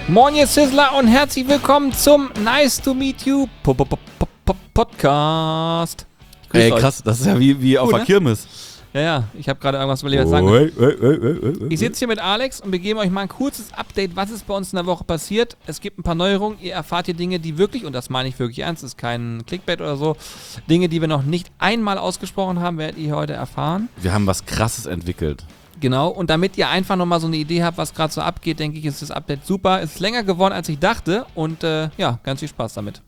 Moin ihr Sizzler und herzlich willkommen zum Nice to Meet You Podcast. Ey, krass, das ist ja wie auf der Kirmes. Ja, ich habe gerade irgendwas überlegt, was ich sagen will. Ich sitze hier mit Alex und wir geben euch mal ein kurzes Update, was ist bei uns in der Woche passiert. Es gibt ein paar Neuerungen, ihr erfahrt hier Dinge, die wirklich, und das meine ich wirklich ernst, ist kein Clickbait oder so, Dinge, die wir noch nicht einmal ausgesprochen haben, werdet ihr heute erfahren. Wir haben was Krasses entwickelt. Genau, und damit ihr einfach nochmal so eine Idee habt, was gerade so abgeht, denke ich, ist das Update super. Es ist länger geworden, als ich dachte und ja, ganz viel Spaß damit.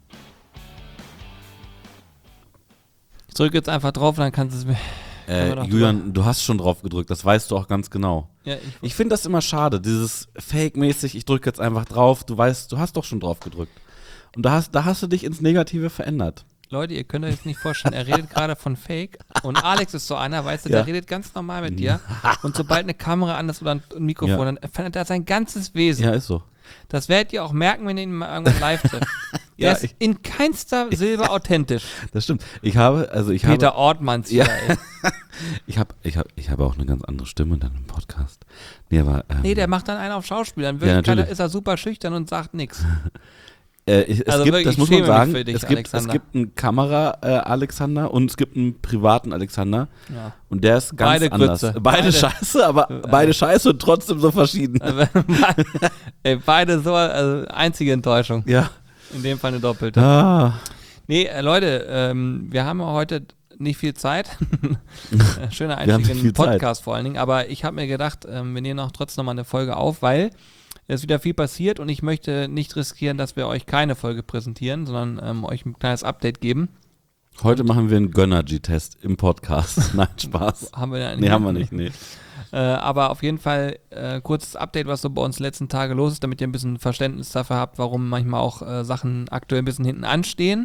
Ich drücke jetzt einfach drauf und dann kannst du es mir... Julian, du hast schon drauf gedrückt, das weißt du auch ganz genau. Ja, ich finde das immer schade, dieses Fake-mäßig, ich drücke jetzt einfach drauf, du weißt, du hast doch schon drauf gedrückt. Und da hast du dich ins Negative verändert. Leute, ihr könnt euch jetzt nicht vorstellen, er redet gerade von Fake und Alex ist so einer, weißt du, der redet ganz normal mit dir und sobald eine Kamera an ist oder ein Mikrofon, dann verändert er sein ganzes Wesen. Ja, ist so. Das werdet ihr auch merken, wenn ihr ihn mal irgendwann live trifft. Er ist in keinster Silbe authentisch. Das stimmt. Peter Ortmanns hier, ey. Ich habe auch eine ganz andere Stimme dann im Podcast. Nee, der macht dann einen auf Schauspieler. In Wirklichkeit ist er super schüchtern und sagt nichts. Das muss man sagen, dich, es gibt einen Kamera-Alexander und es gibt einen privaten Alexander. Ja. Und der ist ganz anders. Beide scheiße, aber beide scheiße und trotzdem so verschieden. Beide so, also einzige Enttäuschung. Ja. In dem Fall eine doppelte. Nee, Leute, wir haben heute nicht viel Zeit. Schöner Einstieg in den Podcast Zeit. Vor allen Dingen. Aber ich habe mir gedacht, wir nehmen trotzdem noch mal eine Folge auf, weil es ist wieder viel passiert und ich möchte nicht riskieren, dass wir euch keine Folge präsentieren, sondern euch ein kleines Update geben. Heute machen wir einen Gönnergy-Test im Podcast. Nein, Spaß. Haben wir ja nicht. Nee, haben wir nicht, nee. Aber auf jeden Fall kurzes Update, was so bei uns die letzten Tage los ist, damit ihr ein bisschen Verständnis dafür habt, warum manchmal auch Sachen aktuell ein bisschen hinten anstehen.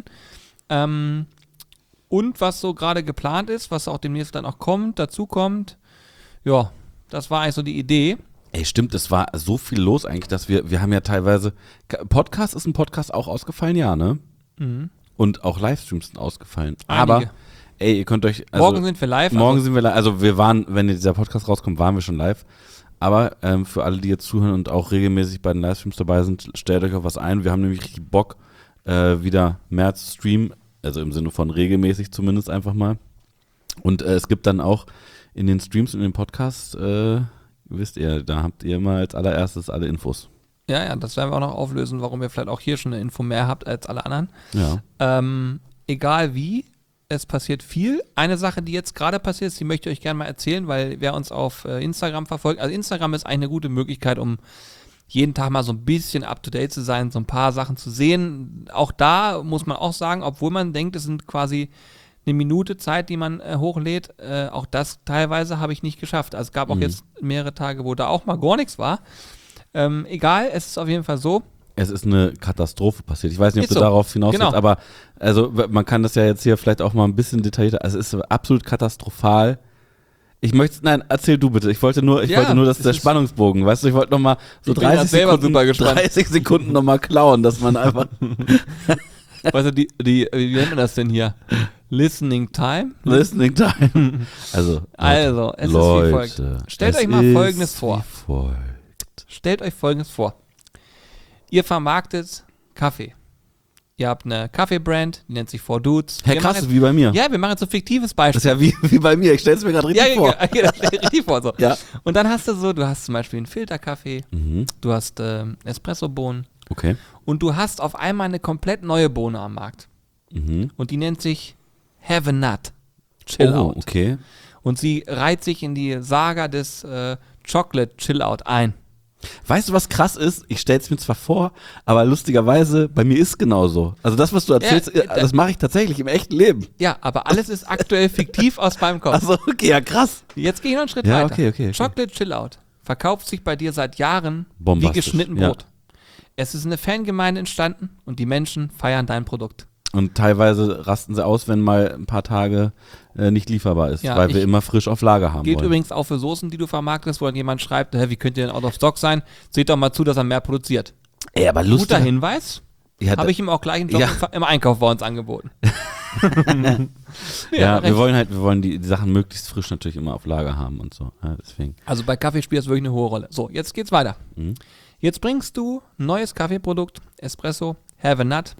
Und was so gerade geplant ist, was auch demnächst dann auch dazu kommt. Ja, das war eigentlich so die Idee. Ey, stimmt, es war so viel los eigentlich, dass wir haben ja teilweise, ist ein Podcast auch ausgefallen, ja, ne? Mhm. Und auch Livestreams sind ausgefallen. Einige. Aber, ey, ihr könnt euch... Also, morgen sind wir live. Also wir waren, wenn dieser Podcast rauskommt, waren wir schon live. Aber für alle, die jetzt zuhören und auch regelmäßig bei den Livestreams dabei sind, stellt euch auf was ein. Wir haben nämlich richtig Bock, wieder mehr zu streamen. Also im Sinne von regelmäßig zumindest einfach mal. Und es gibt dann auch in den Streams und in den Podcasts... wisst ihr, da habt ihr immer als allererstes alle Infos. Ja, das werden wir auch noch auflösen, warum ihr vielleicht auch hier schon eine Info mehr habt als alle anderen. Ja. Egal wie, es passiert viel. Eine Sache, die jetzt gerade passiert ist, die möchte ich euch gerne mal erzählen, weil wer uns auf Instagram verfolgt, also Instagram ist eigentlich eine gute Möglichkeit, um jeden Tag mal so ein bisschen up-to-date zu sein, so ein paar Sachen zu sehen. Auch da muss man auch sagen, obwohl man denkt, es sind quasi eine Minute Zeit, die man hochlädt, auch das teilweise habe ich nicht geschafft. Also es gab auch jetzt mehrere Tage, wo da auch mal gar nichts war. Egal, es ist auf jeden Fall so. Es ist eine Katastrophe passiert. Ich weiß nicht, ob du darauf hinaus willst, aber also man kann das ja jetzt hier vielleicht auch mal ein bisschen detaillierter, also es ist absolut katastrophal. Erzähl du bitte. Ich wollte nur, dass der Spannungsbogen, weißt du, ich wollte nochmal so 30 Sekunden nochmal klauen, dass man einfach... Weißt du, wie nennt man das denn hier? Listening Time? Listening Time. Also es ist wie folgt. Stellt euch mal Folgendes vor. Stellt euch Folgendes vor. Ihr vermarktet Kaffee. Ihr habt eine Kaffeebrand, die nennt sich Four Dudes. Herr krass, wie bei mir. Ja, wir machen jetzt so ein fiktives Beispiel. Das ist ja wie bei mir, ich stell's mir gerade richtig vor. Ja, das stell richtig vor. So. Ja. Und dann hast du hast zum Beispiel einen Filterkaffee, du hast Espresso-Bohnen. Okay. Und du hast auf einmal eine komplett neue Bohne am Markt. Und die nennt sich Have a Nut. Chill Out. Okay. Und sie reiht sich in die Saga des Chocolate Chill Out ein. Weißt du, was krass ist? Ich stell's mir zwar vor, aber lustigerweise, bei mir ist es genauso. Also das, was du erzählst, das mache ich tatsächlich im echten Leben. Ja, aber alles ist aktuell fiktiv aus meinem Kopf. Achso, okay, ja krass. Jetzt gehe ich noch einen Schritt weiter. Okay. Chocolate Chill Out verkauft sich bei dir seit Jahren wie geschnitten Brot. Es ist eine Fangemeinde entstanden und die Menschen feiern dein Produkt. Und teilweise rasten sie aus, wenn mal ein paar Tage nicht lieferbar ist, weil wir immer frisch auf Lager haben Geht wollen. Übrigens auch für Soßen, die du vermarktest, wo dann jemand schreibt, wie könnt ihr denn out of stock sein? Seht doch mal zu, dass er mehr produziert. Ey, aber lustig. Guter Hinweis. Habe ich ihm auch gleich einen Job im Einkauf bei uns angeboten. Wir wollen die Sachen möglichst frisch natürlich immer auf Lager haben und so. Ja, deswegen. Also bei Kaffee spielt das wirklich eine hohe Rolle. So, jetzt geht's weiter. Jetzt bringst du ein neues Kaffeeprodukt, Espresso, Have a Nut,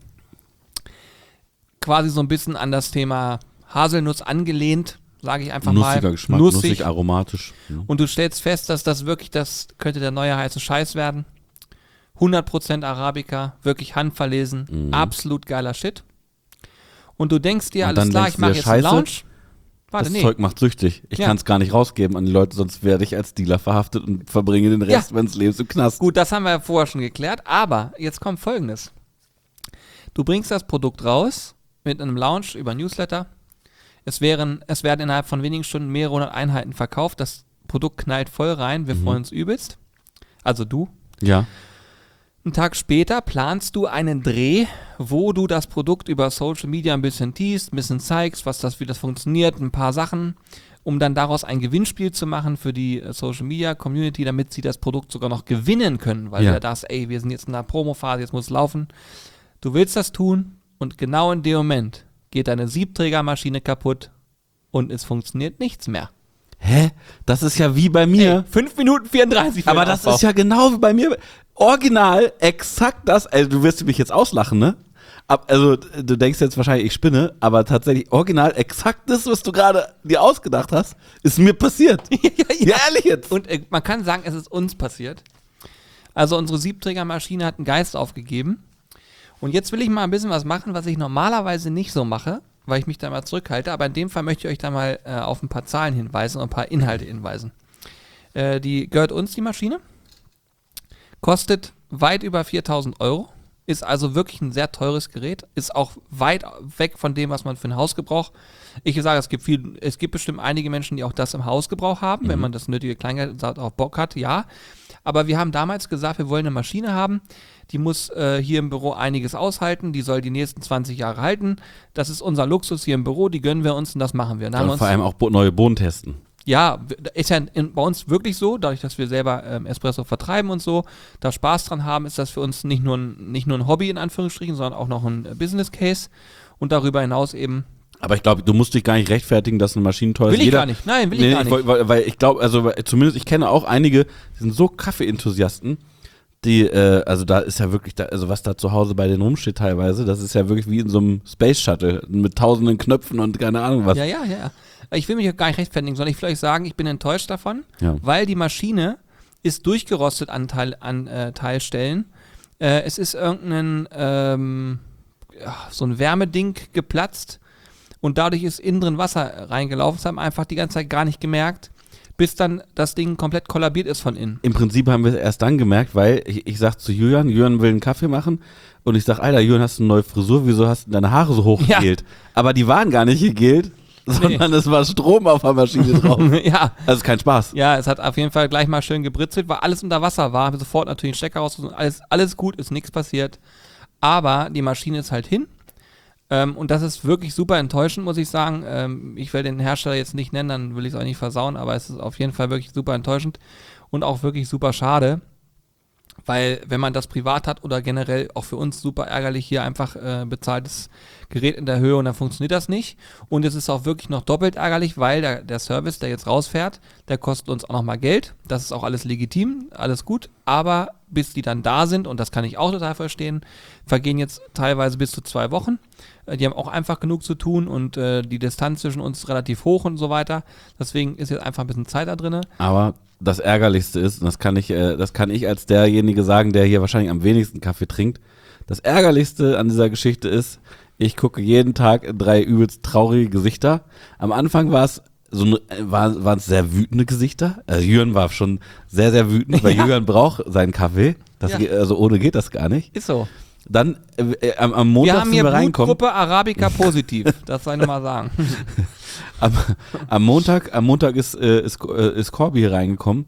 quasi so ein bisschen an das Thema Haselnuss angelehnt, sage ich einfach mal. Nussiger Geschmack, nussig aromatisch. Ja. Und du stellst fest, dass das wirklich, das könnte der neue heiße Scheiß werden. 100% Arabica, wirklich handverlesen, absolut geiler Shit. Und du denkst dir, alles klar, ich mache jetzt einen Lounge. Warte, das Zeug macht süchtig. Ich kann es gar nicht rausgeben an die Leute, sonst werde ich als Dealer verhaftet und verbringe den Rest meines Lebens im Knast. Gut, das haben wir ja vorher schon geklärt, aber jetzt kommt Folgendes. Du bringst das Produkt raus mit einem Launch über Newsletter. Es werden innerhalb von wenigen Stunden mehrere hundert Einheiten verkauft. Das Produkt knallt voll rein. Wir freuen uns übelst. Also du. Ja. Einen Tag später planst du einen Dreh, wo du das Produkt über Social Media ein bisschen teast, ein bisschen zeigst, wie das funktioniert, ein paar Sachen, um dann daraus ein Gewinnspiel zu machen für die Social Media Community, damit sie das Produkt sogar noch gewinnen können, weil du ja dachtest, ey, wir sind jetzt in der Promophase, jetzt muss es laufen. Du willst das tun und genau in dem Moment geht deine Siebträgermaschine kaputt und es funktioniert nichts mehr. Hä? Das ist ja wie bei mir. 5 Minuten 34 für Aber den das Aufbau. ist ja genau wie bei mir. Original, exakt das. Also du wirst mich jetzt auslachen, ne? Also du denkst jetzt wahrscheinlich, ich spinne, aber tatsächlich original, exakt das, was du gerade dir ausgedacht hast, ist mir passiert. Ja, ehrlich jetzt. Und man kann sagen, es ist uns passiert. Also unsere Siebträgermaschine hat einen Geist aufgegeben. Und jetzt will ich mal ein bisschen was machen, was ich normalerweise nicht so mache, weil ich mich da mal zurückhalte. Aber in dem Fall möchte ich euch da mal auf ein paar Zahlen hinweisen und ein paar Inhalte hinweisen. Die gehört uns, die Maschine. Kostet weit über 4.000 €. Ist also wirklich ein sehr teures Gerät. Ist auch weit weg von dem, was man für einen Hausgebrauch. Ich sage, es gibt bestimmt einige Menschen, die auch das im Hausgebrauch haben, wenn man das nötige Kleingeld auf Bock hat, ja. Aber wir haben damals gesagt, wir wollen eine Maschine haben, die muss hier im Büro einiges aushalten, die soll die nächsten 20 Jahre halten. Das ist unser Luxus hier im Büro, die gönnen wir uns und das machen wir. Und vor allem auch neue Bohnen testen. Ja, ist ja bei uns wirklich so, dadurch, dass wir selber Espresso vertreiben und so, da Spaß dran haben, ist das für uns nicht nur ein Hobby in Anführungsstrichen, sondern auch noch ein Business Case und darüber hinaus eben. Aber ich glaube, du musst dich gar nicht rechtfertigen, dass eine Maschine teuer ist. Will ich gar nicht, nein, will ich gar nicht. Weil ich glaube, also zumindest ich kenne auch einige, die sind so Kaffee-Enthusiasten, die, also da ist ja wirklich, also was da zu Hause bei denen rumsteht teilweise, das ist ja wirklich wie in so einem Space Shuttle mit tausenden Knöpfen und keine Ahnung was. Ja. Ich will mich auch gar nicht rechtfertigen, sondern ich will euch sagen, ich bin enttäuscht davon, weil die Maschine ist durchgerostet an Teilstellen. Es ist irgendein so ein Wärmeding geplatzt und dadurch ist innen drin Wasser reingelaufen. Das haben wir einfach die ganze Zeit gar nicht gemerkt, bis dann das Ding komplett kollabiert ist von innen. Im Prinzip haben wir es erst dann gemerkt, weil ich sag zu Julian will einen Kaffee machen und ich sag, Alter, Julian, hast du eine neue Frisur, wieso hast du deine Haare so hoch gegelt? Aber die waren gar nicht gegelt, sondern es war Strom auf der Maschine drauf. Ja. Also kein Spaß. Ja, es hat auf jeden Fall gleich mal schön gebritzelt, weil alles unter Wasser war. Haben wir sofort natürlich einen Stecker rausgesucht, alles gut, ist nichts passiert. Aber die Maschine ist halt hin. Und das ist wirklich super enttäuschend, muss ich sagen. Ich will den Hersteller jetzt nicht nennen, dann will ich es auch nicht versauen, aber es ist auf jeden Fall wirklich super enttäuschend und auch wirklich super schade. Weil wenn man das privat hat oder generell auch für uns super ärgerlich, hier einfach bezahltes Gerät in der Höhe und dann funktioniert das nicht. Und es ist auch wirklich noch doppelt ärgerlich, weil der Service, der jetzt rausfährt, der kostet uns auch nochmal Geld. Das ist auch alles legitim, alles gut. Aber bis die dann da sind, und das kann ich auch total verstehen, vergehen jetzt teilweise bis zu 2 Wochen. Die haben auch einfach genug zu tun und die Distanz zwischen uns ist relativ hoch und so weiter. Deswegen ist jetzt einfach ein bisschen Zeit da drin. Aber das Ärgerlichste ist, und das kann ich als derjenige sagen, der hier wahrscheinlich am wenigsten Kaffee trinkt, das Ärgerlichste an dieser Geschichte ist, ich gucke jeden Tag in 3 übelst traurige Gesichter. Am Anfang waren es sehr wütende Gesichter. Jürgen war schon sehr, sehr wütend, weil Jürgen braucht seinen Kaffee. Also ohne geht das gar nicht. Ist so. Dann am Montag wir haben hier reinkommen. Blutgruppe Arabica positiv, das soll ich nochmal sagen. Am Montag ist Corby hier reingekommen,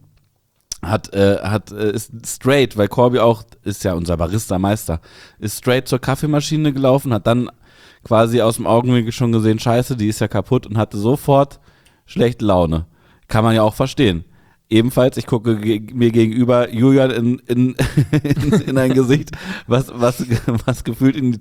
ist straight, weil Corby auch, ist ja unser Barista-Meister, ist straight zur Kaffeemaschine gelaufen, hat dann quasi aus dem Augenwinkel schon gesehen, scheiße, die ist ja kaputt und hatte sofort schlechte Laune. Kann man ja auch verstehen. Ebenfalls, ich gucke mir gegenüber Julian in ein Gesicht, was gefühlt in die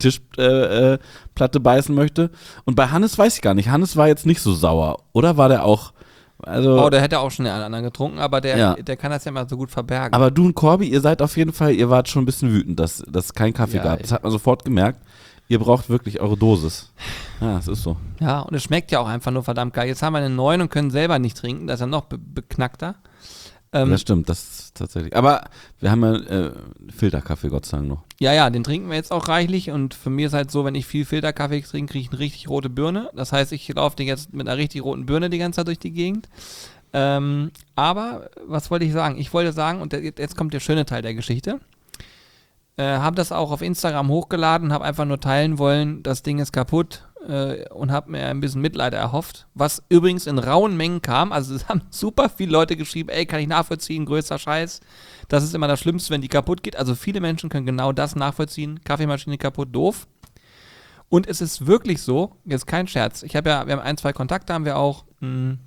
Tischplatte beißen möchte. Und bei Hannes weiß ich gar nicht. Hannes war jetzt nicht so sauer. Oder war der auch Also, der hätte auch schon einen anderen getrunken, aber der kann das ja immer so gut verbergen. aber du und Corby, ihr seid auf jeden Fall, ihr wart schon ein bisschen wütend, dass es keinen Kaffee gab. Das hat man sofort gemerkt. Ihr braucht wirklich eure Dosis. Ja, das ist so. Ja, und es schmeckt ja auch einfach nur verdammt geil. Jetzt haben wir einen neuen und können selber nicht trinken. Das ist ja noch beknackter. Das stimmt, das ist tatsächlich. Aber wir haben ja Filterkaffee, Gott sei Dank noch. Ja, den trinken wir jetzt auch reichlich. Und für mich ist halt so, wenn ich viel Filterkaffee trinke, kriege ich eine richtig rote Birne. Das heißt, ich laufe jetzt mit einer richtig roten Birne die ganze Zeit durch die Gegend. Aber, was wollte ich sagen? Ich wollte sagen, und jetzt kommt der schöne Teil der Geschichte. Habe das auch auf Instagram hochgeladen, habe einfach nur teilen wollen, das Ding ist kaputt und habe mir ein bisschen Mitleid erhofft, was übrigens in rauen Mengen kam. Also es haben super viele Leute geschrieben, ey, kann ich nachvollziehen, größter Scheiß. Das ist immer das Schlimmste, wenn die kaputt geht. Also viele Menschen können genau das nachvollziehen. Kaffeemaschine kaputt, doof. Und es ist wirklich so, jetzt kein Scherz, wir haben 1, 2 Kontakte, haben wir auch und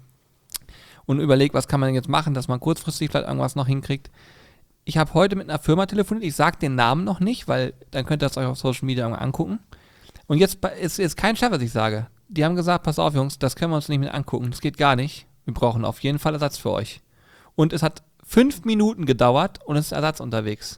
überlegt, was kann man denn jetzt machen, dass man kurzfristig vielleicht irgendwas noch hinkriegt. Ich habe heute mit einer Firma telefoniert, ich sage den Namen noch nicht, weil dann könnt ihr es euch auf Social Media angucken. Und jetzt ist kein Scherz, was ich sage. Die haben gesagt, pass auf Jungs, das können wir uns nicht mehr angucken, das geht gar nicht. Wir brauchen auf jeden Fall Ersatz für euch. Und es hat 5 Minuten gedauert und es ist Ersatz unterwegs.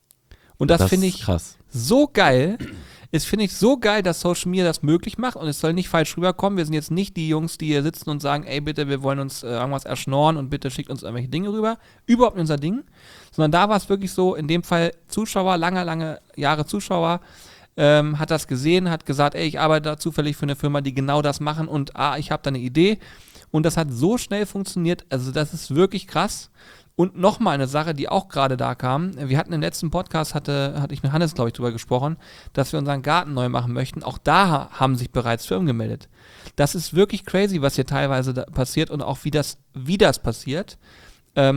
Und das finde ich krass. So geil. Es finde ich so geil, dass Social Media das möglich macht und es soll nicht falsch rüberkommen. Wir sind jetzt nicht die Jungs, die hier sitzen und sagen, ey bitte, wir wollen uns irgendwas erschnorren und bitte schickt uns irgendwelche Dinge rüber. Überhaupt nicht unser Ding. Sondern da war es wirklich so, in dem Fall Zuschauer, lange Jahre Zuschauer, hat das gesehen, hat gesagt, ey, ich arbeite da zufällig für eine Firma, die genau das machen und ich habe da eine Idee. Und das hat so schnell funktioniert, also das ist wirklich krass. Und nochmal eine Sache, die auch gerade da kam. Wir hatten im letzten Podcast, hatte ich mit Hannes, glaube ich, drüber gesprochen, dass wir unseren Garten neu machen möchten. Auch da haben sich bereits Firmen gemeldet. Das ist wirklich crazy, was hier teilweise passiert und auch wie das passiert. Da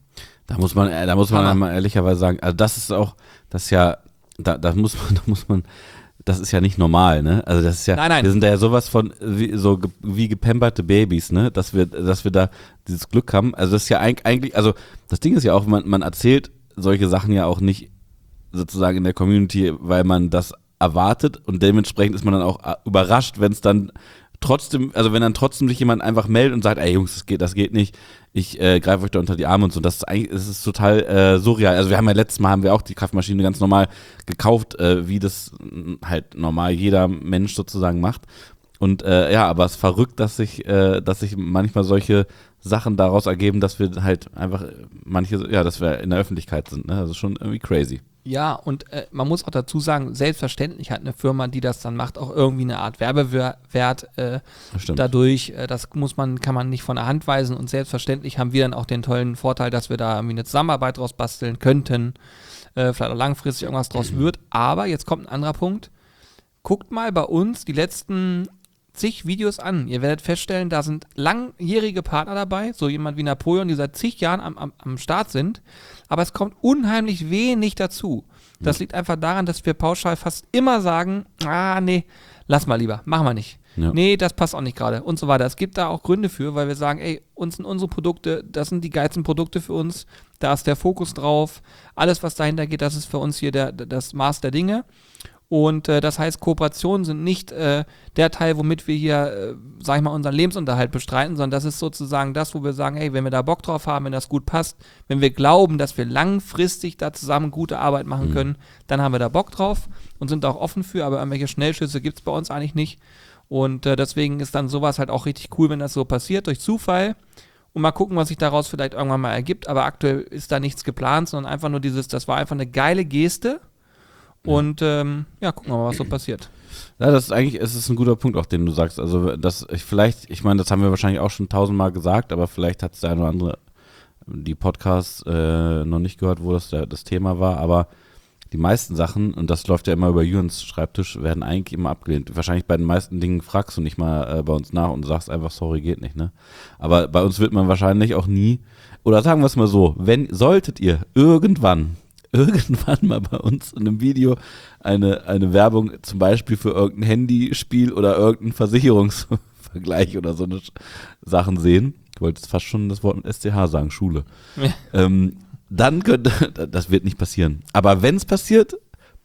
muss man mal ehrlicherweise sagen, also das ist auch, das ist ja, da muss man, das ist ja nicht normal, ne? Also das ist ja, nein. Wir sind da ja sowas von wie gepamperte Babys, ne? Dass wir da dieses Glück haben. Also das ist ja eigentlich, also das Ding ist ja auch, man erzählt solche Sachen ja auch nicht sozusagen in der Community, weil man das erwartet und dementsprechend ist man dann auch überrascht, wenn es dann trotzdem, also wenn dann trotzdem sich jemand einfach meldet und sagt, ey Jungs, das geht nicht, ich greife euch da unter die Arme und so, das ist total surreal. Also wir haben ja letztes Mal auch die Kaffeemaschine ganz normal gekauft, wie das halt normal jeder Mensch sozusagen macht. Und aber es ist verrückt, dass sich manchmal solche Sachen daraus ergeben, dass wir halt einfach dass wir in der Öffentlichkeit sind, ne? Das ist schon irgendwie crazy. Ja, und man muss auch dazu sagen, selbstverständlich hat eine Firma, die das dann macht, auch irgendwie eine Art Werbewert dadurch. Das kann man nicht von der Hand weisen und selbstverständlich haben wir dann auch den tollen Vorteil, dass wir da irgendwie eine Zusammenarbeit draus basteln könnten, vielleicht auch langfristig irgendwas draus wird. Aber jetzt kommt ein anderer Punkt. Guckt mal bei uns die letzten zig Videos an. Ihr werdet feststellen, da sind langjährige Partner dabei, so jemand wie Napoleon, die seit zig Jahren am Start sind, aber es kommt unheimlich wenig dazu. Das liegt einfach daran, dass wir pauschal fast immer sagen, nee, lass mal lieber, machen wir nicht. Ja. Nee, das passt auch nicht gerade und so weiter. Es gibt da auch Gründe für, weil wir sagen, ey, uns sind unsere Produkte, das sind die geilsten Produkte für uns, da ist der Fokus drauf, alles, was dahinter geht, das ist für uns hier das Maß der Dinge. Und das heißt, Kooperationen sind nicht der Teil, womit wir hier, sag ich mal, unseren Lebensunterhalt bestreiten, sondern das ist sozusagen das, wo wir sagen, hey, wenn wir da Bock drauf haben, wenn das gut passt, wenn wir glauben, dass wir langfristig da zusammen gute Arbeit machen können, dann haben wir da Bock drauf und sind auch offen für, aber irgendwelche Schnellschüsse gibt es bei uns eigentlich nicht. Und deswegen ist dann sowas halt auch richtig cool, wenn das so passiert, durch Zufall. Und mal gucken, was sich daraus vielleicht irgendwann mal ergibt. Aber aktuell ist da nichts geplant, sondern einfach nur das war einfach eine geile Geste. Und gucken wir mal, was so passiert. Ja, es ist ein guter Punkt auch, den du sagst. Also ich meine, das haben wir wahrscheinlich auch schon 1000-mal gesagt, aber vielleicht hat es der eine oder andere die Podcasts noch nicht gehört, wo das Thema war, aber die meisten Sachen, und das läuft ja immer über Jürgens Schreibtisch, werden eigentlich immer abgelehnt. Wahrscheinlich bei den meisten Dingen fragst du nicht mal bei uns nach und sagst einfach, sorry, geht nicht, ne? Aber bei uns wird man wahrscheinlich auch nie, oder sagen wir es mal so, solltet ihr irgendwann mal bei uns in einem Video eine Werbung zum Beispiel für irgendein Handyspiel oder irgendeinen Versicherungsvergleich oder so eine Sachen sehen, ich wollte jetzt fast schon das Wort mit SCH sagen, Schule, dann das wird nicht passieren. Aber wenn es passiert,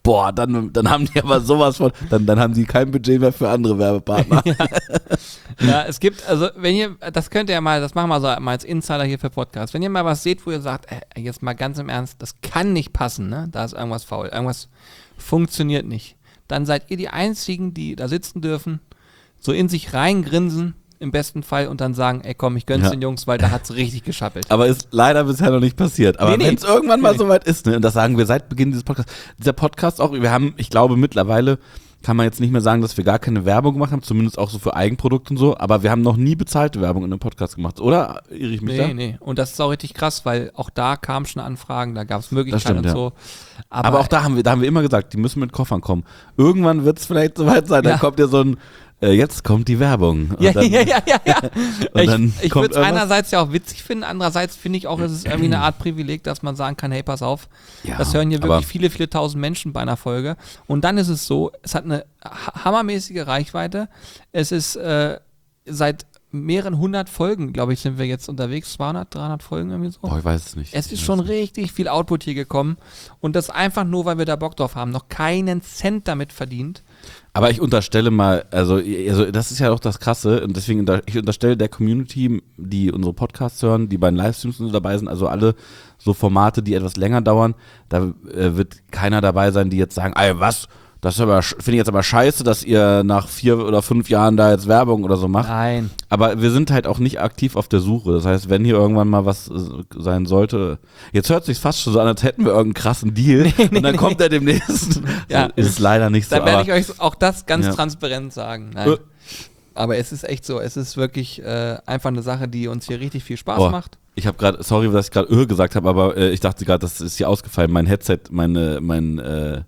boah, dann haben die aber sowas von, dann haben die kein Budget mehr für andere Werbepartner. Ja, es gibt, also wenn ihr, das könnt ihr ja mal, das machen wir so mal als Insider hier für Podcast. Wenn ihr mal was seht, wo ihr sagt, jetzt mal ganz im Ernst, das kann nicht passen, ne? Da ist irgendwas faul, irgendwas funktioniert nicht. Dann seid ihr die Einzigen, die da sitzen dürfen, so in sich reingrinsen, im besten Fall, und dann sagen, ey komm, ich gönn's den Jungs, weil da hat's richtig geschappelt. Aber ist leider bisher noch nicht passiert. Aber wenn es irgendwann mal soweit ist, ne, und das sagen wir seit Beginn dieses Podcasts, dieser Podcast auch, wir haben, ich glaube mittlerweile, kann man jetzt nicht mehr sagen, dass wir gar keine Werbung gemacht haben, zumindest auch so für Eigenprodukte und so, aber wir haben noch nie bezahlte Werbung in einem Podcast gemacht, oder? Irre ich mich da? Nee. Und das ist auch richtig krass, weil auch da kamen schon Anfragen, da gab es Möglichkeiten stimmt, und so. Aber auch da haben wir immer gesagt, die müssen mit Koffern kommen. Irgendwann wird es vielleicht soweit sein, dann kommt ja so ein jetzt kommt die Werbung. Und Ja. dann, und dann ich kommt würde es einerseits ja auch witzig finden, andererseits finde ich auch, es ist irgendwie eine Art Privileg, dass man sagen kann, hey, pass auf, das hören hier wirklich viele tausend Menschen bei einer Folge. Und dann ist es so, es hat eine hammermäßige Reichweite. Es ist seit mehreren 100 Folgen, glaube ich, sind wir jetzt unterwegs, 200, 300 Folgen irgendwie so. Boah, ich weiß es nicht. Es ist schon richtig viel Output hier gekommen und das einfach nur, weil wir da Bock drauf haben, noch keinen Cent damit verdient. Aber ich unterstelle mal, also das ist ja auch das Krasse und deswegen, ich unterstelle der Community, die unsere Podcasts hören, die bei den Livestreams und so dabei sind, also alle so Formate, die etwas länger dauern, da wird keiner dabei sein, die jetzt sagen, ey, was? Das finde ich jetzt aber scheiße, dass ihr nach 4 oder 5 Jahren da jetzt Werbung oder so macht. Nein. Aber wir sind halt auch nicht aktiv auf der Suche. Das heißt, wenn hier irgendwann mal was sein sollte, jetzt hört sich fast schon so an, als hätten wir irgendeinen krassen Deal und dann kommt er demnächst. Ja. Ist es leider nicht so. Da werde ich euch auch das ganz Ja. transparent sagen. Nein. Aber es ist echt so, es ist wirklich einfach eine Sache, die uns hier richtig viel Spaß macht. Ich habe gerade, sorry, dass ich gerade gesagt habe, aber ich dachte gerade, das ist hier ausgefallen. Mein Headset, weil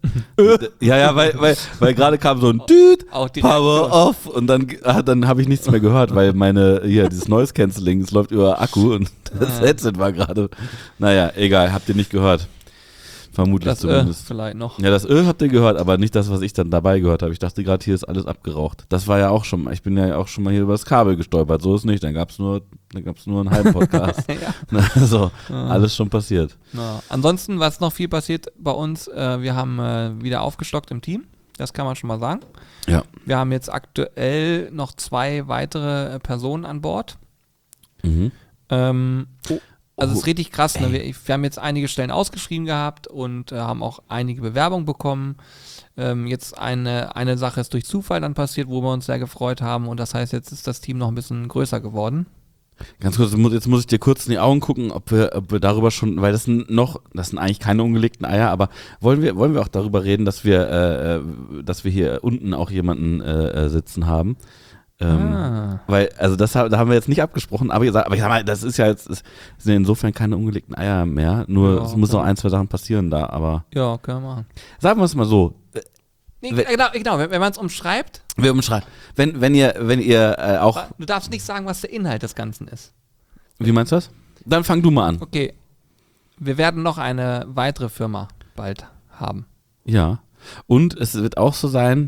gerade kam so ein Düt, Power off und dann habe ich nichts mehr gehört, weil dieses Noise Cancelling, es läuft über Akku und das Headset war gerade, naja, egal, habt ihr nicht gehört. Vermutlich das zumindest. Vielleicht noch. Ja, das habt ihr gehört, aber nicht das, was ich dann dabei gehört habe. Ich dachte gerade, hier ist alles abgeraucht. Das war ja auch schon mal, ich bin ja auch schon mal hier über das Kabel gestolpert. So ist nicht, dann gab's nur einen halben Podcast. So, alles schon passiert. Ja. Ansonsten, was noch viel passiert bei uns, wir haben wieder aufgestockt im Team. Das kann man schon mal sagen. Ja. Wir haben jetzt aktuell noch 2 weitere Personen an Bord. Mhm. Also es ist richtig krass, ne? Wir haben jetzt einige Stellen ausgeschrieben gehabt und haben auch einige Bewerbungen bekommen. Jetzt eine Sache ist durch Zufall dann passiert, wo wir uns sehr gefreut haben und das heißt, jetzt ist das Team noch ein bisschen größer geworden. Ganz kurz, jetzt muss ich dir kurz in die Augen gucken, ob wir darüber schon, weil das sind eigentlich keine ungelegten Eier, aber wollen wir auch darüber reden, dass wir hier unten auch jemanden sitzen haben? Weil, also da haben wir jetzt nicht abgesprochen, aber ich sag mal, das ist ja jetzt, es sind insofern keine ungelegten Eier mehr, nur es muss noch 1, 2 Sachen passieren da, aber. Ja, können wir machen. Sagen wir es mal so. Nee, genau, wenn man es umschreibt. Wenn ihr auch. Du darfst nicht sagen, was der Inhalt des Ganzen ist. Wie meinst du das? Dann fang du mal an. Okay. Wir werden noch eine weitere Firma bald haben. Ja. Und es wird auch so sein,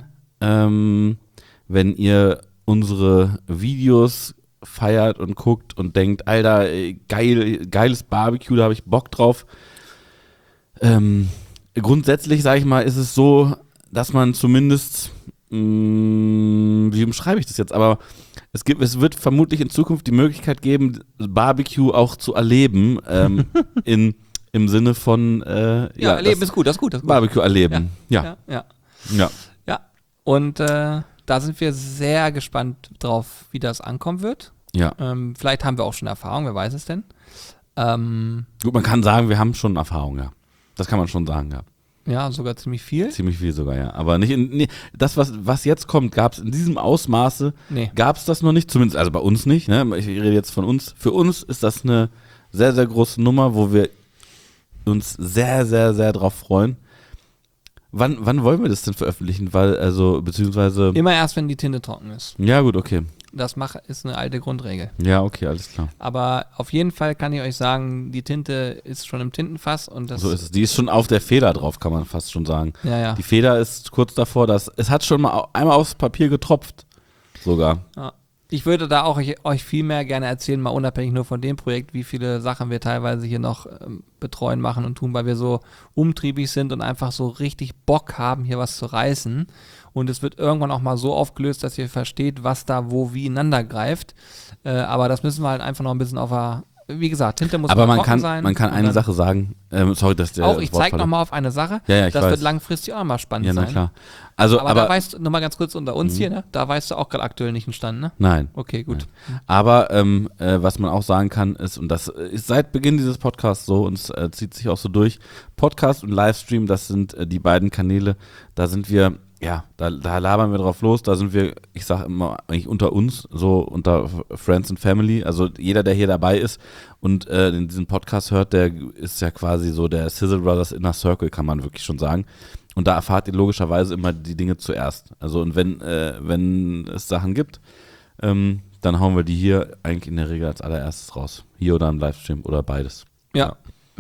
wenn ihr unsere Videos feiert und guckt und denkt, Alter, geiles Barbecue, da habe ich Bock drauf. Grundsätzlich, sage ich mal, ist es so, dass man zumindest, wie umschreibe ich das jetzt, aber es wird vermutlich in Zukunft die Möglichkeit geben, Barbecue auch zu erleben, im Sinne von erleben ist gut, das ist gut. Barbecue erleben. Ja. Und da sind wir sehr gespannt drauf, wie das ankommen wird. Ja. Vielleicht haben wir auch schon Erfahrung, wer weiß es denn. Gut, man kann sagen, wir haben schon Erfahrung, ja. Das kann man schon sagen, ja. Ja, sogar ziemlich viel. Ziemlich viel sogar, ja. Aber nicht das, was jetzt kommt, gab es in diesem Ausmaße, gab es das noch nicht, zumindest, also bei uns nicht, ne? Ich rede jetzt von uns. Für uns ist das eine sehr, sehr große Nummer, wo wir uns sehr, sehr, sehr drauf freuen. Wann wollen wir das denn veröffentlichen? Beziehungsweise. Immer erst, wenn die Tinte trocken ist. Ja, gut, okay. Das ist eine alte Grundregel. Ja, okay, alles klar. Aber auf jeden Fall kann ich euch sagen, die Tinte ist schon im Tintenfass und das. So ist es. Die ist schon auf der Feder drauf, kann man fast schon sagen. Ja. Die Feder ist kurz davor, es hat schon mal einmal aufs Papier getropft. Sogar. Ja. Ich würde da auch euch viel mehr gerne erzählen, mal unabhängig nur von dem Projekt, wie viele Sachen wir teilweise hier noch betreuen, machen und tun, weil wir so umtriebig sind und einfach so richtig Bock haben, hier was zu reißen. Und es wird irgendwann auch mal so aufgelöst, dass ihr versteht, was da wo wie ineinander greift. Aber das müssen wir halt einfach noch ein bisschen wie gesagt, Tinte muss aber man trocken kann, sein. man kann eine Sache sagen, sorry, dass der auch, ich zeige nochmal auf eine Sache, ja, das weiß. wird langfristig auch mal spannend ja, sein. Na klar. Also, aber da weißt du, nochmal ganz kurz unter uns hier, ne? Da weißt du auch gerade aktuell nicht einen Stand, ne? Nein. Okay, gut. Nein. Aber was man auch sagen kann ist, und das ist seit Beginn dieses Podcasts so und es zieht sich auch so durch, Podcast und Livestream, das sind die beiden Kanäle, da sind wir, ja, da labern wir drauf los, da sind wir, ich sage immer eigentlich unter uns, so unter Friends and Family, also jeder, der hier dabei ist und in diesem Podcast hört, der ist ja quasi so der Sizzle Brothers Inner Circle, kann man wirklich schon sagen. Und da erfahrt ihr logischerweise immer die Dinge zuerst. Also und wenn es Sachen gibt, dann hauen wir die hier eigentlich in der Regel als allererstes raus. Hier oder im Livestream oder beides. Ja.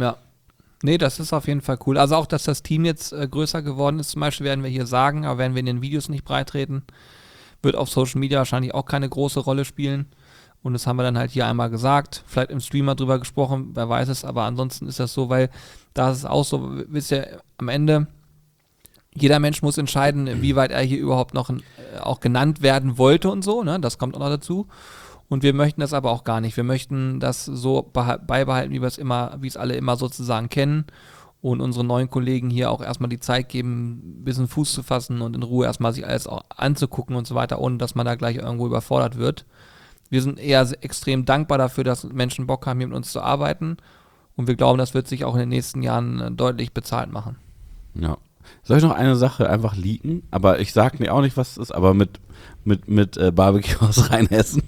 Nee, das ist auf jeden Fall cool. Also auch, dass das Team jetzt größer geworden ist, zum Beispiel werden wir hier sagen, aber werden wir in den Videos nicht breitreten, wird auf Social Media wahrscheinlich auch keine große Rolle spielen. Und das haben wir dann halt hier einmal gesagt, vielleicht im Streamer drüber gesprochen, wer weiß es, aber ansonsten ist das so, weil da ist es auch so, wisst ihr, am Ende, jeder Mensch muss entscheiden, inwieweit er hier überhaupt noch auch genannt werden wollte und so, ne? Das kommt auch noch dazu. Und wir möchten das aber auch gar nicht. Wir möchten das so beibehalten, wie es alle immer sozusagen kennen und unseren neuen Kollegen hier auch erstmal die Zeit geben, ein bisschen Fuß zu fassen und in Ruhe erstmal sich alles auch anzugucken und so weiter, ohne dass man da gleich irgendwo überfordert wird. Wir sind eher extrem dankbar dafür, dass Menschen Bock haben, hier mit uns zu arbeiten und wir glauben, das wird sich auch in den nächsten Jahren deutlich bezahlt machen. Ja. Soll ich noch eine Sache einfach leaken? Aber ich sag mir auch nicht, was es ist, aber mit Barbecue aus Rheinhessen.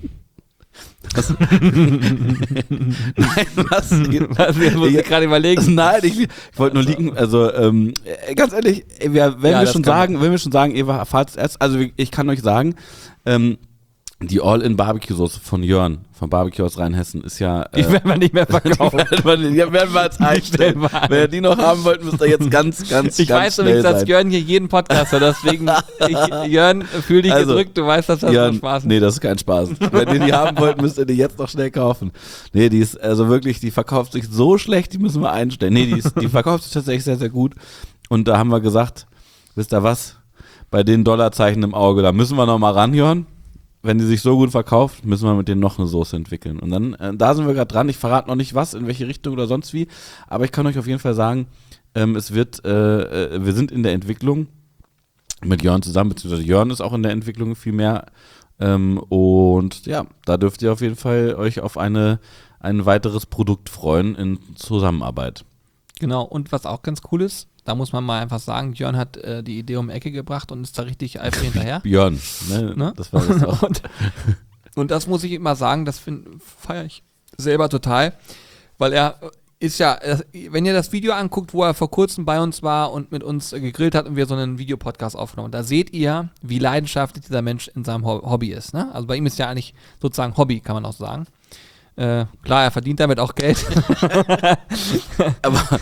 Nein, was? Ich muss gerade überlegen. Nein, ich wollte nur leaken. Also, ganz ehrlich, wenn wir schon sagen, Eva erfahrt es erst, also ich kann euch sagen, die All-in-Barbecue-Soße von Jörn, von Barbecue aus Rheinhessen, ist ja... Die werden wir nicht mehr verkaufen. Die werden wir als einstellen. Wenn ihr die noch haben wollt, müsst ihr jetzt ganz Ich weiß übrigens, dass Jörn hier jeden Podcast hat, deswegen, Jörn, fühl dich gedrückt, du weißt, dass das Jörn, so Spaß ist. Nee, das ist kein Spaß. Wenn ihr die haben wollt, müsst ihr die jetzt noch schnell kaufen. Nee, die ist also wirklich, die verkauft sich so schlecht, die müssen wir einstellen. Nee, die verkauft sich tatsächlich sehr, sehr gut. Und da haben wir gesagt, wisst ihr was, bei den Dollarzeichen im Auge, da müssen wir noch mal ran, Jörn. Wenn die sich so gut verkauft, müssen wir mit denen noch eine Soße entwickeln. Und dann, da sind wir gerade dran. Ich verrate noch nicht was, in welche Richtung oder sonst wie. Aber ich kann euch auf jeden Fall sagen, wir sind in der Entwicklung mit Jörn zusammen, beziehungsweise Jörn ist auch in der Entwicklung viel mehr. Und ja, da dürft ihr auf jeden Fall euch auf ein weiteres Produkt freuen in Zusammenarbeit. Genau, und was auch ganz cool ist, da muss man mal einfach sagen, Jörn hat die Idee um die Ecke gebracht und ist da richtig eifrig hinterher. Björn, ne? Das war das auch. Und das muss ich immer sagen, das feiere ich selber total, weil er ist ja, wenn ihr das Video anguckt, wo er vor kurzem bei uns war und mit uns gegrillt hat und wir so einen Videopodcast aufgenommen, da seht ihr, wie leidenschaftlich dieser Mensch in seinem Hobby ist. Ne? Also bei ihm ist ja eigentlich sozusagen Hobby, kann man auch sagen. Klar, er verdient damit auch Geld. Aber